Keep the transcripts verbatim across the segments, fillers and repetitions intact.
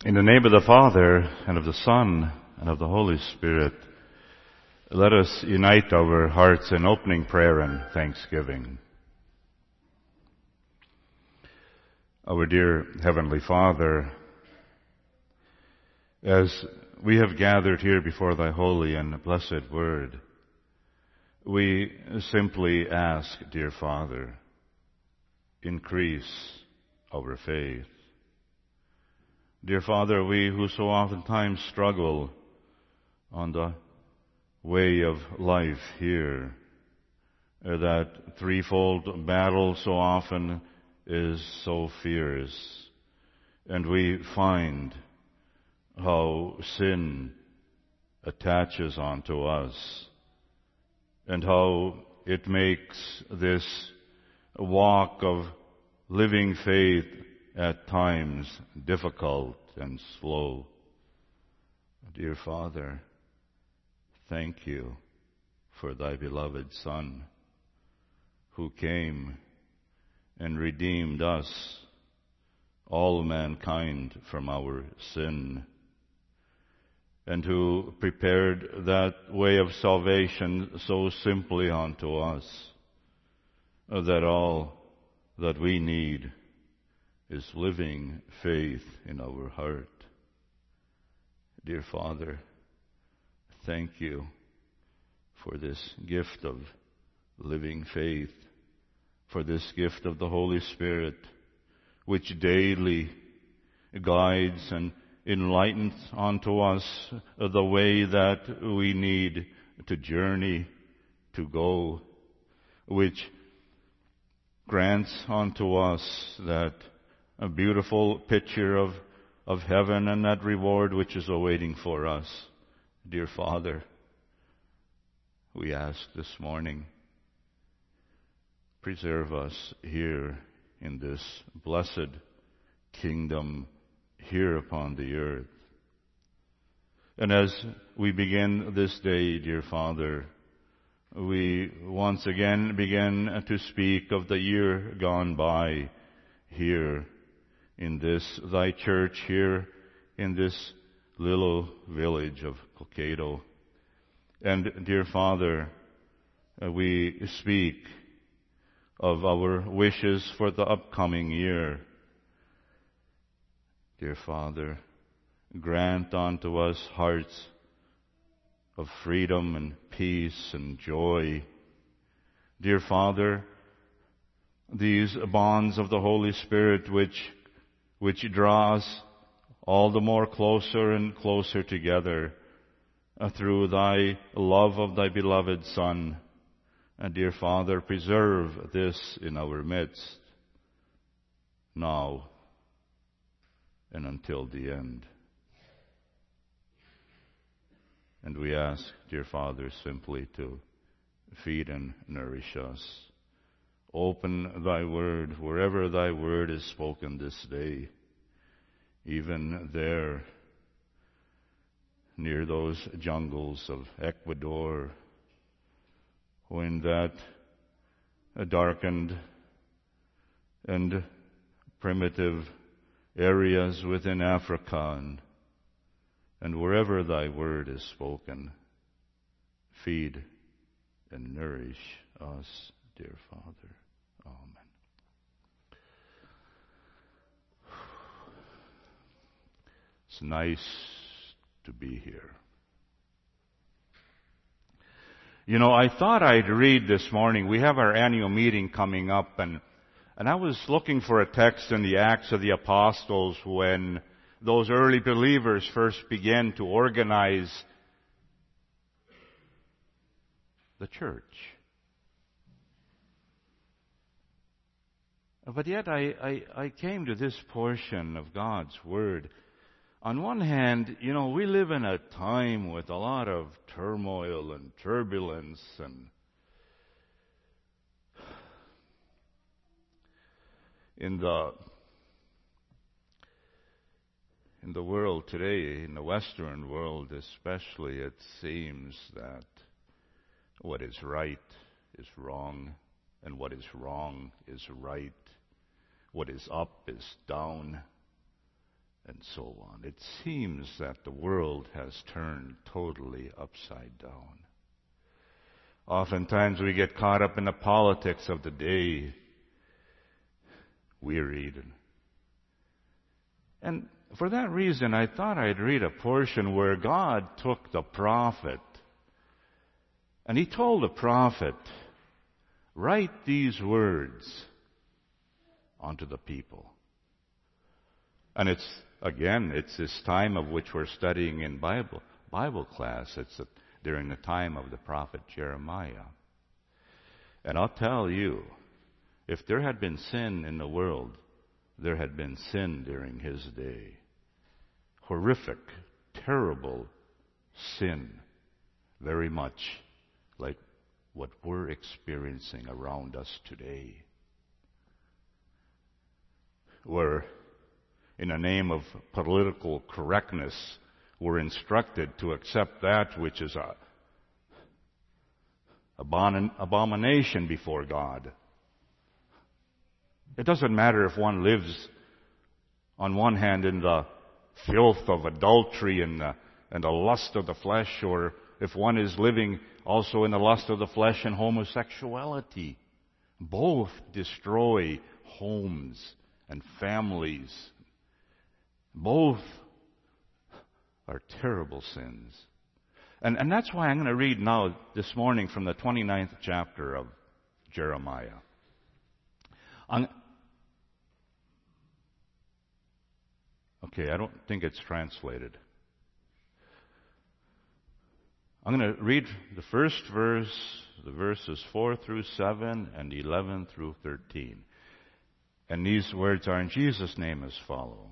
In the name of the Father, and of the Son, and of the Holy Spirit, let us unite our hearts in opening prayer and thanksgiving. Our dear Heavenly Father, as we have gathered here before Thy holy and blessed Word, we simply ask, dear Father, increase our faith. Dear Father, we who so oftentimes struggle on the way of life here, that threefold battle so often is so fierce, and we find how sin attaches onto us, and how it makes this walk of living faith at times difficult and slow. Dear Father, thank you for Thy beloved Son, who came and redeemed us, all mankind, from our sin, and who prepared that way of salvation so simply unto us, that all that we need is living faith in our heart. Dear Father, thank you for this gift of living faith, for this gift of the Holy Spirit, which daily guides and enlightens unto us the way that we need to journey, to go, which grants unto us that a beautiful picture of, of heaven and that reward which is awaiting for us. Dear Father, we ask this morning, preserve us here in this blessed kingdom here upon the earth. And as we begin this day, dear Father, we once again begin to speak of the year gone by here in this Thy church, here in this little village of Cokato. And dear Father, we speak of our wishes for the upcoming year. Dear Father, grant unto us hearts of freedom and peace and joy. Dear Father, these bonds of the Holy Spirit which which draw us all the more closer and closer together uh, through Thy love of Thy beloved Son. And dear Father, preserve this in our midst now and until the end. And we ask, dear Father, simply to feed and nourish us. Open Thy word wherever Thy word is spoken this day, even there near those jungles of Ecuador, or in that darkened and primitive areas within Africa, and, and wherever Thy word is spoken, feed and nourish us, dear Father. Amen. It's nice to be here. You know, I thought I'd read this morning. We have our annual meeting coming up, and and I was looking for a text in the Acts of the Apostles when those early believers first began to organize the church. But yet I, I, I came to this portion of God's Word. On one hand, you know, we live in a time with a lot of turmoil and turbulence, and in the in the world today, in the Western world especially, it seems that what is right is wrong, and what is wrong is right. What is up is down. and so on. It seems that the world has turned totally upside down. Oftentimes we get caught up in the politics of the day, wearied. And for that reason, I thought I'd read a portion where God took the prophet, and he told the prophet, write these words onto the people. And it's, again, it's this time of which we're studying in Bible Bible class. It's a, during the time of the prophet Jeremiah. And I'll tell you, if there had been sin in the world, there had been sin during his day. Horrific, terrible sin. Very much like what we're experiencing around us today. Where, in the name of political correctness, we're instructed to accept that which is a abon- abomination before God. It doesn't matter if one lives, on one hand, in the filth of adultery and the, and the lust of the flesh, or if one is living also in the lust of the flesh and homosexuality. Both destroy homes and families. Both are terrible sins. And, and that's why I'm going to read now this morning from the twenty-ninth chapter of Jeremiah. I'm, okay, I don't think it's translated. I'm going to read the first verse, the verses four through seven and eleven through thirteen. And these words are in Jesus' name as follow.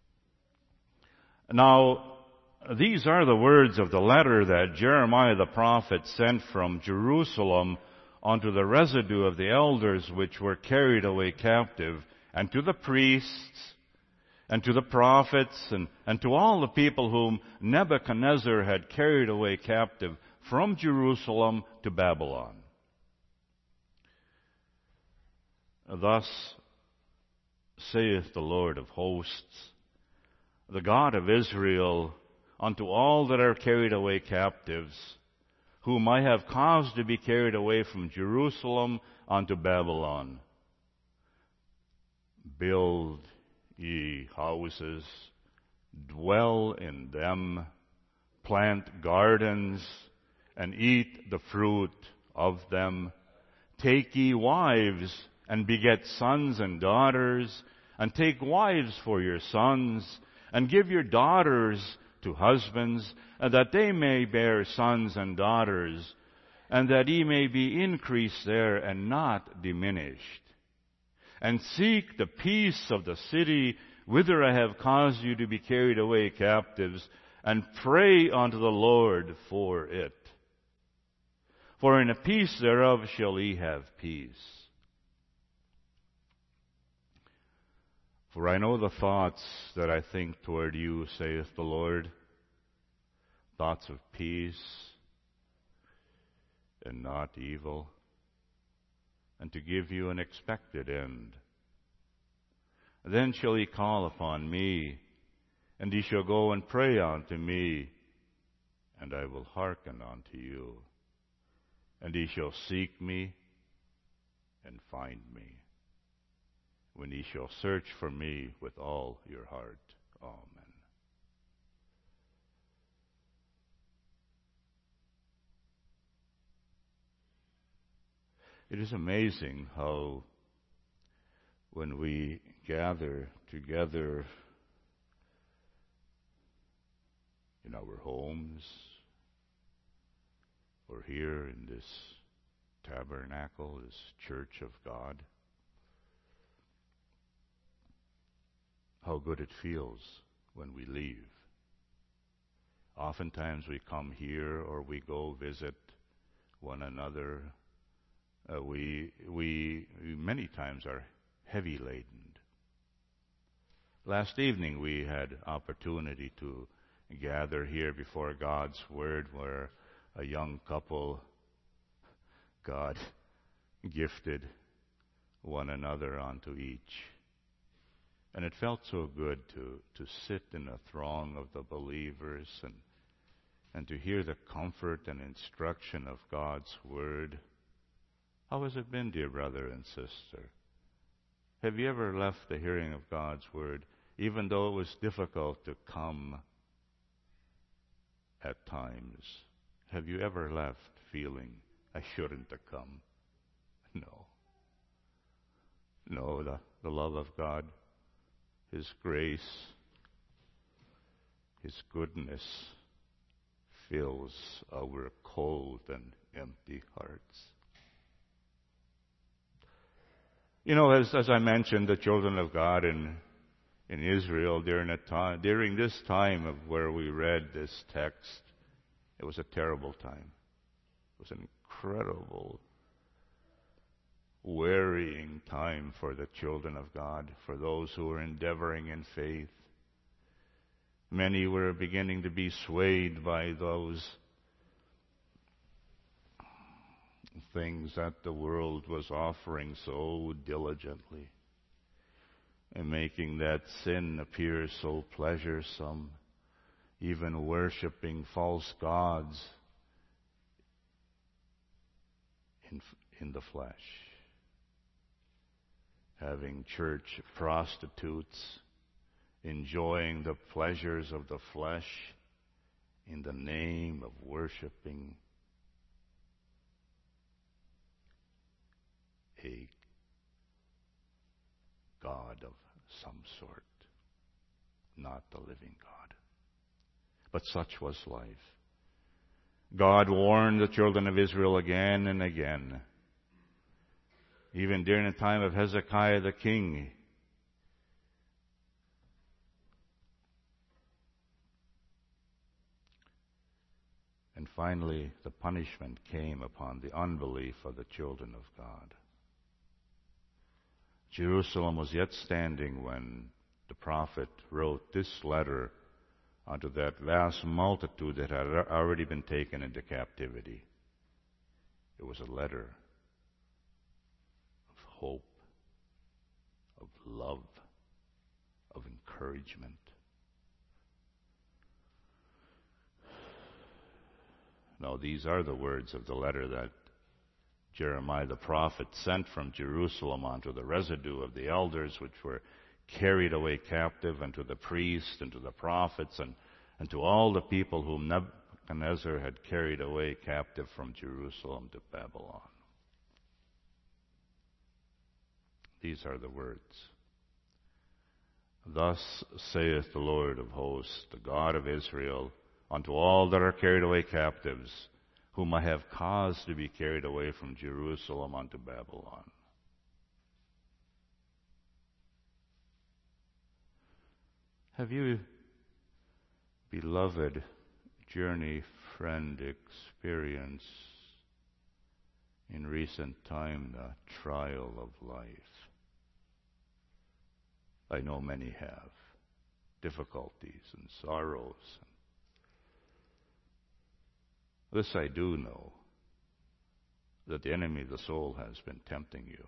Now, these are the words of the letter that Jeremiah the prophet sent from Jerusalem unto the residue of the elders which were carried away captive, and to the priests, and to the prophets, and, and to all the people whom Nebuchadnezzar had carried away captive from Jerusalem to Babylon. Thus saith the Lord of hosts, the God of Israel, unto all that are carried away captives, whom I have caused to be carried away from Jerusalem unto Babylon. Build ye houses, dwell in them, plant gardens, and eat the fruit of them. Take ye wives, and beget sons and daughters, and take wives for your sons, and give your daughters to husbands, and that they may bear sons and daughters, and that ye may be increased there and not diminished. And seek the peace of the city whither I have caused you to be carried away captives, and pray unto the Lord for it. For in the peace thereof shall ye have peace. For I know the thoughts that I think toward you, saith the Lord, thoughts of peace and not evil, and to give you an expected end. Then shall ye call upon me, and ye shall go and pray unto me, and I will hearken unto you. And ye shall seek me and find me, when ye shall search for me with all your heart. Amen. It is amazing how when we gather together in our homes or here in this tabernacle, this church of God, how good it feels when we leave. Oftentimes we come here or we go visit one another. Uh, we, we many times are heavy laden. Last evening we had opportunity to gather here before God's Word, where a young couple, God gifted one another unto each. And it felt so good to, to sit in a throng of the believers and, and to hear the comfort and instruction of God's Word. How has it been, dear brother and sister? Have you ever left the hearing of God's Word, even though it was difficult to come at times? Have you ever left feeling, I shouldn't have come? No. No, the, the love of God, His grace, His goodness fills our cold and empty hearts. You know, as, as I mentioned, the children of God in, in Israel during, a time, during this time of where we read this text, it was a terrible time. It was an incredible, wearying time for the children of God, for those who were endeavoring in faith. Many were beginning to be swayed by those things that the world was offering so diligently, and making that sin appear so pleasuresome, even worshiping false gods in, in the flesh, having church prostitutes, enjoying the pleasures of the flesh in the name of worshiping a God of some sort, not the living God. But such was life. God warned the children of Israel again and again. Even during the time of Hezekiah the king, and finally the punishment came upon the unbelief of the children of God. Jerusalem was yet standing when the prophet wrote this letter unto that vast multitude that had already been taken into captivity. It was a letter of hope, of love, of encouragement. Now, these are the words of the letter that Jeremiah the prophet sent from Jerusalem unto the residue of the elders which were carried away captive, and to the priests, and to the prophets, and, and to all the people whom Nebuchadnezzar had carried away captive from Jerusalem to Babylon. These are the words. Thus saith the Lord of hosts, the God of Israel, unto all that are carried away captives, whom I have caused to be carried away from Jerusalem unto Babylon. Have you, beloved journey friend, experienced in recent time the trial of life? I know many have. Difficulties and sorrows. This I do know, that the enemy of the soul has been tempting you.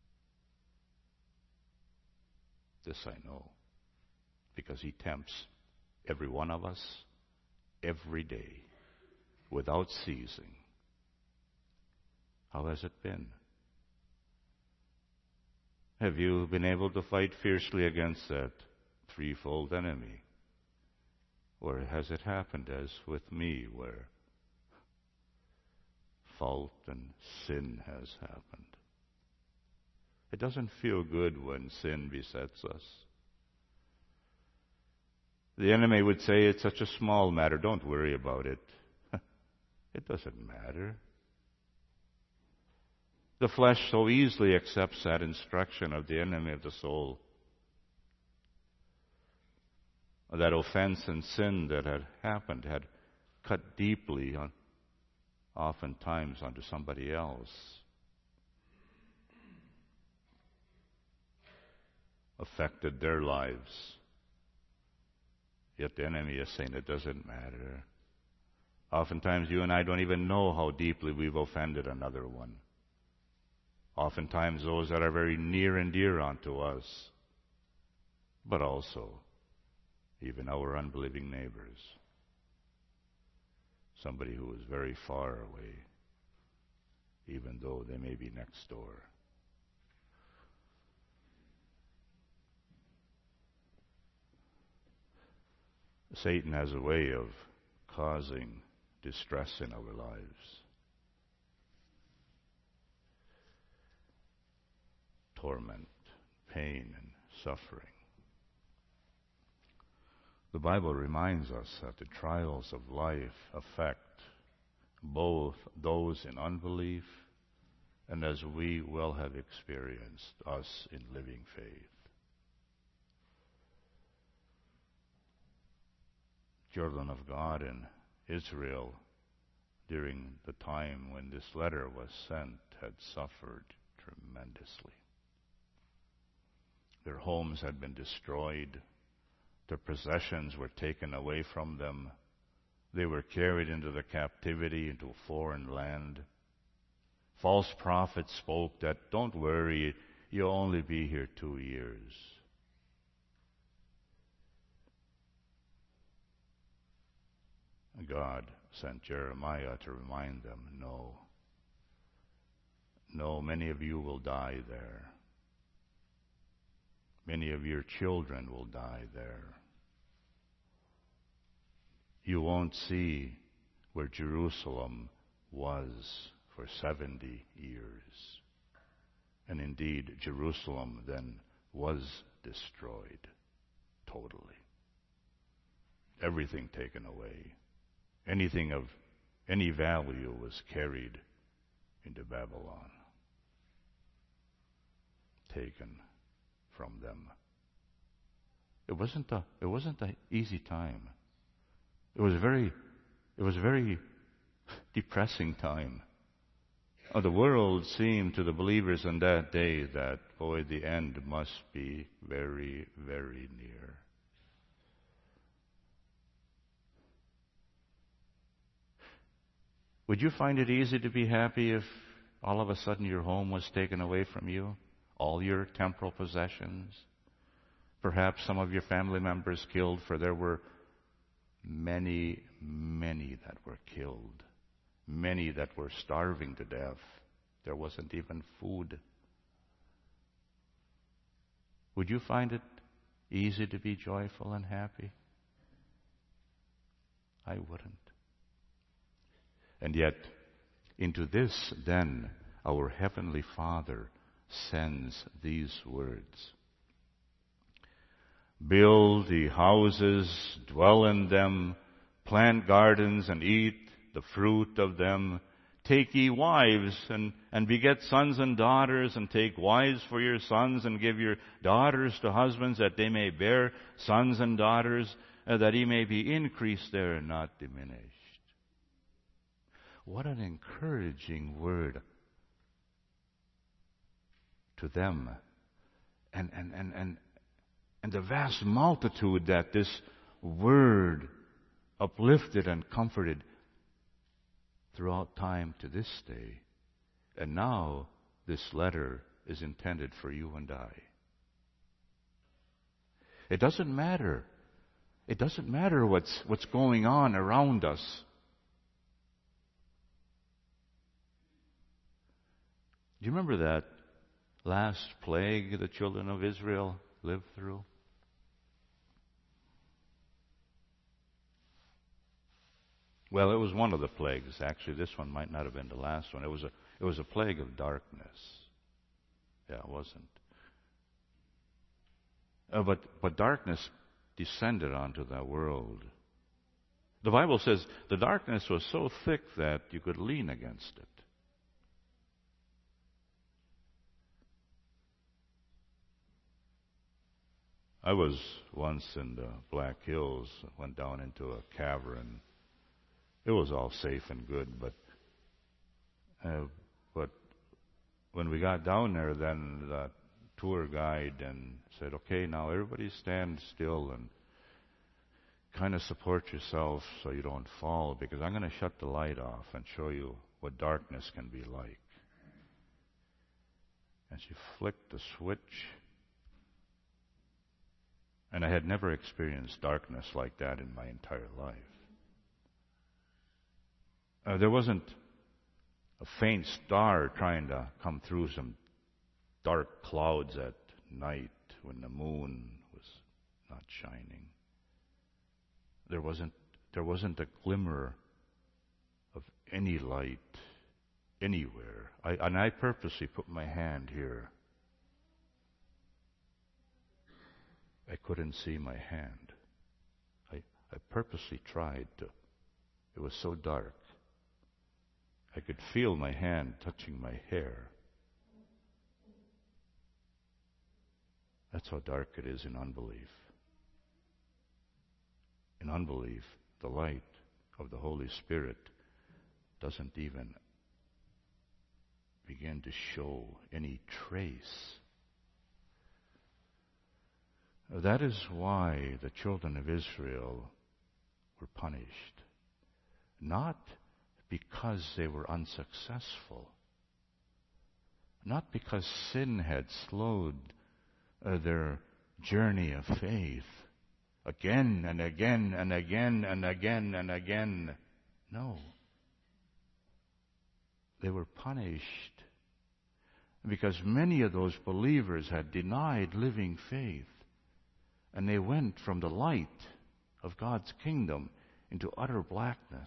This I know, because he tempts every one of us, every day, without ceasing. How has it been? Have you been able to fight fiercely against that threefold enemy? Or has it happened as with me, where fault and sin has happened? It doesn't feel good when sin besets us. The enemy would say, it's such a small matter, don't worry about it. It doesn't matter. The flesh so easily accepts that instruction of the enemy of the soul. That offense and sin that had happened had cut deeply, on, oftentimes, onto somebody else. Affected their lives. Yet the enemy is saying it doesn't matter. Oftentimes you and I don't even know how deeply we've offended another one. Oftentimes those that are very near and dear unto us. but also even our unbelieving neighbors, somebody who is very far away, even though they may be next door. Satan has a way of causing distress in our lives, torment, pain, and suffering. The Bible reminds us that the trials of life affect both those in unbelief and, as we well have experienced, us in living faith. Children of God in Israel, during the time when this letter was sent, had suffered tremendously. Their homes had been destroyed. Their possessions were taken away from them. They were carried into the captivity into a foreign land. False prophets spoke that, don't worry, you'll only be here two years. God sent Jeremiah to remind them, no, no, many of you will die there. Many of your children will die there. You won't see where Jerusalem was for seventy years. And indeed, Jerusalem then was destroyed totally. Everything taken away. Anything of any value was carried into Babylon, taken from them. It wasn't a it wasn't an easy time. It was very it was a very depressing time. Oh, the world seemed to the believers on that day that, boy, the end must be very, very near. Would you find it easy to be happy if all of a sudden your home was taken away from you? All your temporal possessions? Perhaps some of your family members killed, for there were many, many that were killed. Many that were starving to death. There wasn't even food. Would you find it easy to be joyful and happy? I wouldn't. And yet, into this, then, our Heavenly Father sends these words. Build ye houses, dwell in them, plant gardens and eat the fruit of them. Take ye wives and, and beget sons and daughters, and take wives for your sons, and give your daughters to husbands, that they may bear sons and daughters, uh, that ye may be increased there and not diminished. What an encouraging word to them. And, and, and, and, and the vast multitude that this word uplifted and comforted throughout time to this day. And now this letter is intended for you and I. It doesn't matter. It doesn't matter what's, what's going on around us. Do you remember that last plague the children of Israel lived through? Well, it was one of the plagues. Actually, this one might not have been the last one. It was a it was a plague of darkness. Yeah, it wasn't. Uh, but but darkness descended onto that world. The Bible says the darkness was so thick that you could lean against it. I was once in the Black Hills, went down into a cavern. It was all safe and good, but uh, but when we got down there, then the tour guide and said, "Okay, now everybody stand still and kind of support yourself so you don't fall, because I'm going to shut the light off and show you what darkness can be like." And she flicked the switch. And I had never experienced darkness like that in my entire life. Uh, there wasn't a faint star trying to come through some dark clouds at night when the moon was not shining. There wasn't, there wasn't a glimmer of any light anywhere. I, and I purposely put my hand here. I couldn't see my hand. I, I purposely tried to. It was so dark. I could feel my hand touching my hair. That's how dark it is in unbelief. In unbelief, the light of the Holy Spirit doesn't even begin to show any trace. That is why the children of Israel were punished. Not because they were unsuccessful. Not because sin had slowed uh, their journey of faith again and again and again and again and again. No. They were punished because many of those believers had denied living faith, and they went from the light of God's kingdom into utter blackness.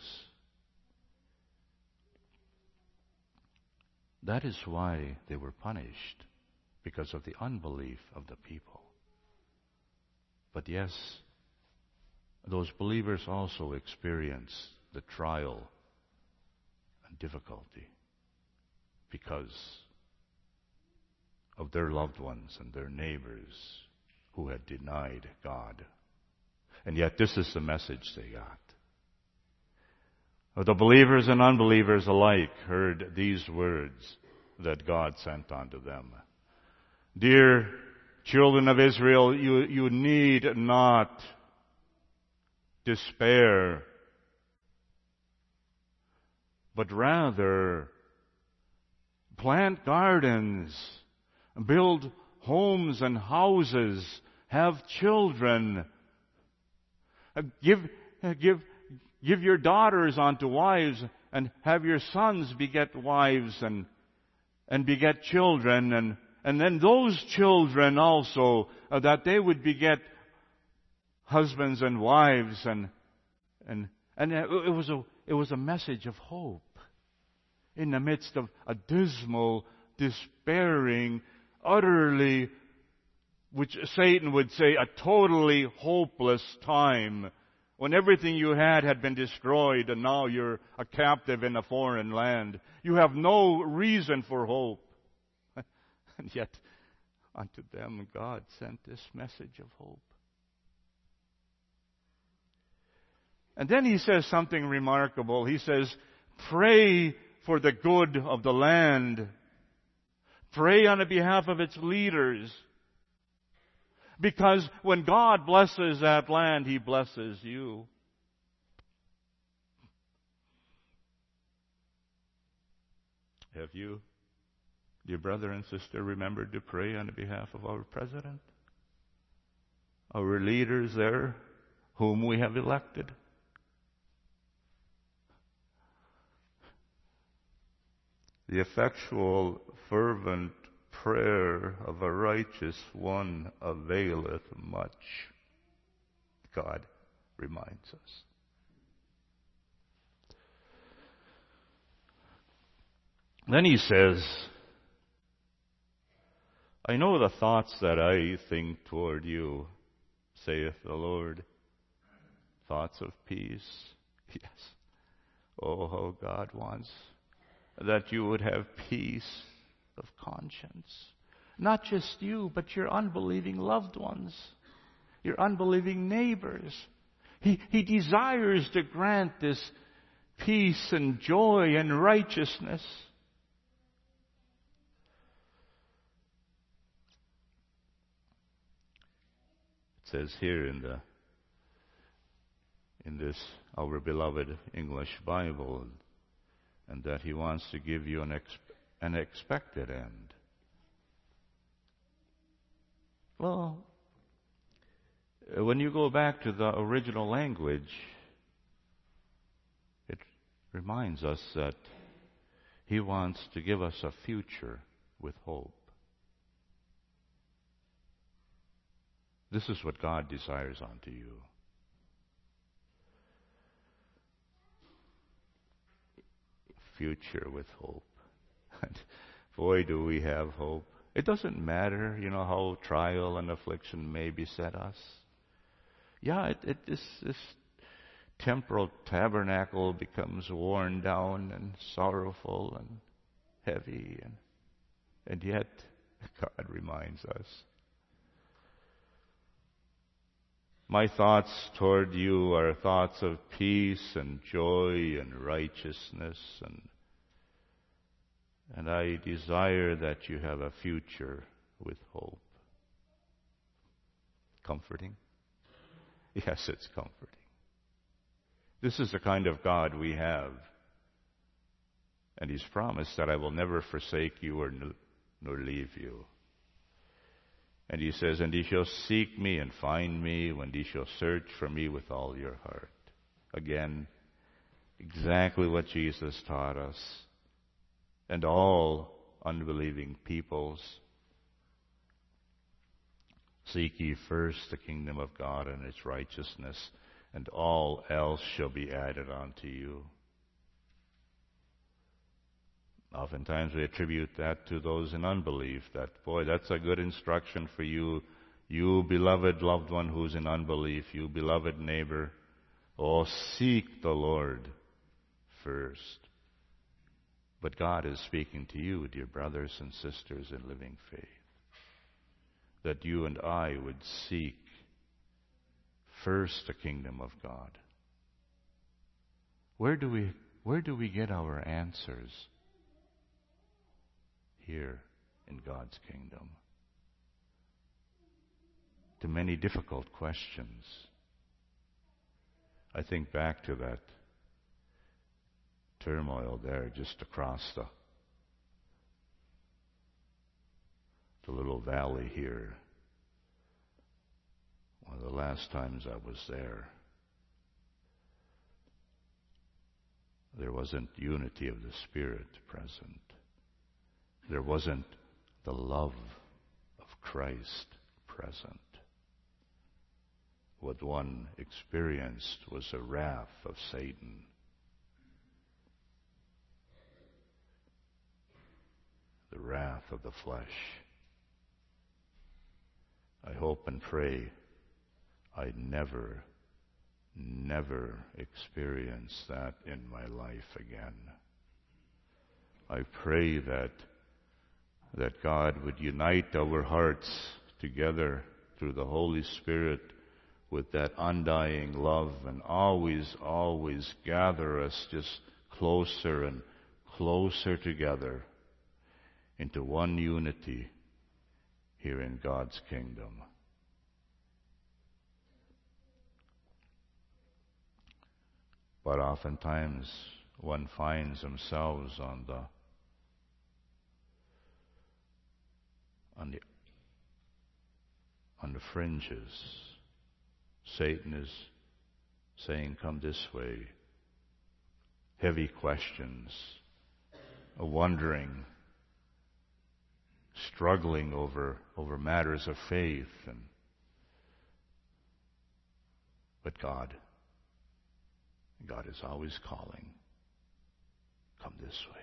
That is why they were punished, because of the unbelief of the people. But yes, those believers also experience the trial and difficulty because of their loved ones and their neighbors who had denied God. And yet this is the message they got. The believers and unbelievers alike heard these words that God sent unto them. Dear children of Israel, you, you need not despair, but rather plant gardens, build homes and houses, have children, give, give, give your daughters unto wives, and have your sons beget wives and, and beget children, and, and then those children also, uh, that they would beget husbands and wives, and, and, and it was a, it was a message of hope in the midst of a dismal, despairing, utterly, which Satan would say, a totally hopeless time, when everything you had had been destroyed and now you're a captive in a foreign land. You have no reason for hope. And yet, unto them God sent this message of hope. And then he says something remarkable. He says, pray for the good of the land. Pray on the behalf of its leaders. Because when God blesses that land, He blesses you. Have you, dear brother and sister, remembered to pray on the behalf of our president? Our leaders there, whom we have elected? The effectual, fervent prayer of a righteous one availeth much, God reminds us. Then he says, I know the thoughts that I think toward you, saith the Lord, thoughts of peace. Yes. Oh, how God wants that you would have peace of conscience. Not just you, but your unbelieving loved ones, your unbelieving neighbors. He, he desires to grant this peace and joy and righteousness. It says here in the in this our beloved English Bible, and that He wants to give you an, ex- an expected end. Well, When you go back to the original language, it reminds us that He wants to give us a future with hope. This is what God desires unto you. Future with hope. And boy, do we have hope. It doesn't matter, you know, how trial and affliction may beset us. Yeah, it, it this, this temporal tabernacle becomes worn down and sorrowful and heavy, and and yet God reminds us. My thoughts toward you are thoughts of peace and joy and righteousness, and and I desire that you have a future with hope. Comforting? Yes, it's comforting. This is the kind of God we have. And He's promised that I will never forsake you or nor leave you. And He says, and ye shall seek me and find me when ye shall search for me with all your heart. Again, exactly what Jesus taught us. And all unbelieving peoples. Seek ye first the kingdom of God and its righteousness, and all else shall be added unto you. Oftentimes we attribute that to those in unbelief, that, boy, that's a good instruction for you, you beloved loved one who's in unbelief, you beloved neighbor. Oh, seek the Lord first. But God is speaking to you, dear brothers and sisters in living faith, that you and I would seek first the kingdom of God. Where do we, where do we get our answers? Here in God's kingdom. To many difficult questions. I think back to that turmoil there just across the, the little valley here. One of the last times I was there, there wasn't unity of the Spirit present. There wasn't the love of Christ present. What one experienced was the wrath of Satan. The wrath of the flesh. I hope and pray I never, never experience that in my life again. I pray that that God would unite our hearts together through the Holy Spirit with that undying love, and always, always gather us just closer and closer together into one unity here in God's kingdom. But oftentimes one finds themselves on the on the on the fringes. Satan is saying, come this way. Heavy questions, a wondering, struggling over over matters of faith, and but God, God is always calling, come this way.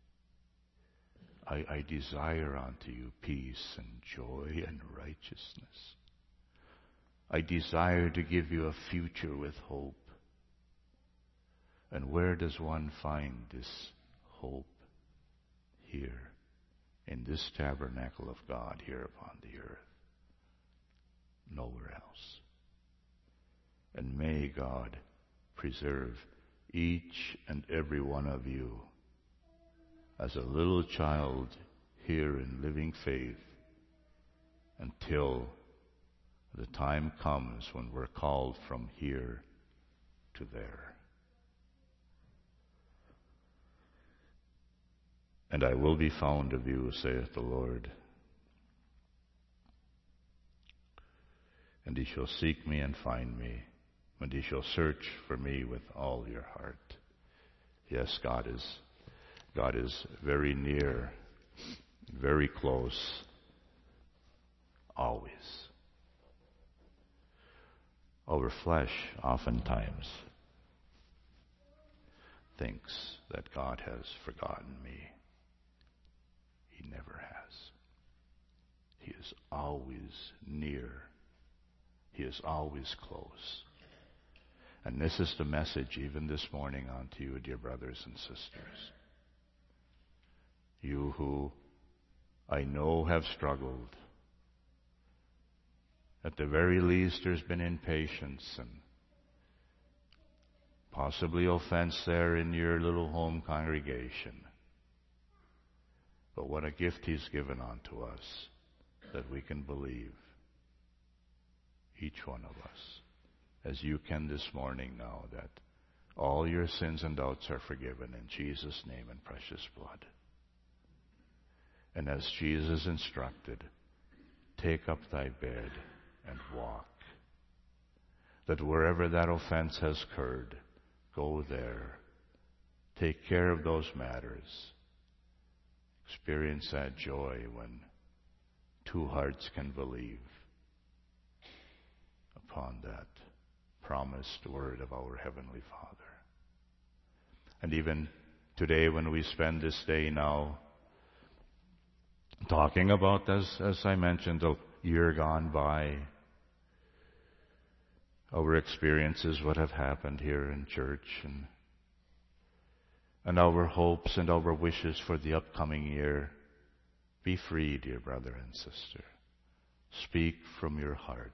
I, I desire unto you peace and joy and righteousness. I desire to give you a future with hope. And where does one find this hope? Here, in this tabernacle of God here upon the earth. Nowhere else. And may God preserve each and every one of you as a little child here in living faith until the time comes when we're called from here to there. And I will be found of you, saith the Lord. And ye shall seek me and find me, when ye shall search for me with all your heart. Yes, God is, God is very near, very close, always. Our flesh oftentimes thinks that God has forgotten me. He never has. He is always near. He is always close. And this is the message even this morning unto you, dear brothers and sisters. You who I know have struggled. At the very least, there's been impatience and possibly offense there in your little home congregation. But what a gift He's given unto us, that we can believe, each one of us, as you can this morning now, that all your sins and doubts are forgiven in Jesus' name and precious blood. And as Jesus instructed, take up thy bed and walk. That wherever that offense has occurred, go there. Take care of those matters. Experience that joy when two hearts can believe upon that promised word of our Heavenly Father. And even today, when we spend this day now talking about, as, as I mentioned, the year gone by, our experiences, what have happened here in church, and and our hopes and our wishes for the upcoming year, be free, dear brother and sister. Speak from your heart.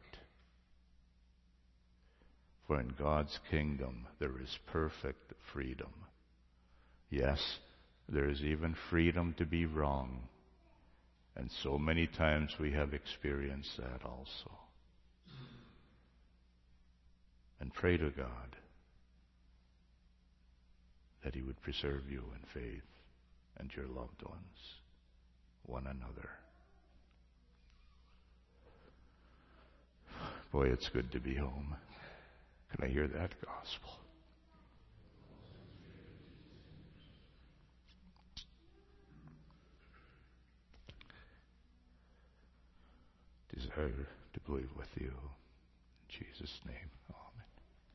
For in God's kingdom there is perfect freedom. Yes, there is even freedom to be wrong. And so many times we have experienced that also. And pray to God that He would preserve you in faith and your loved ones, one another. Boy, it's good to be home. Can I hear that gospel? Desire to believe with you. In Jesus' name, amen.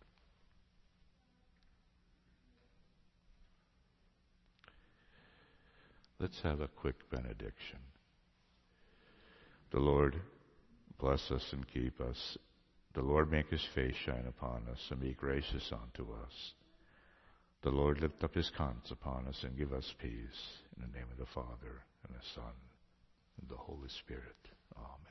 Let's have a quick benediction. The Lord bless us and keep us. The Lord make His face shine upon us and be gracious unto us. The Lord lift up His countenance upon us and give us peace. In the name of the Father, and the Son, and the Holy Spirit. Amen.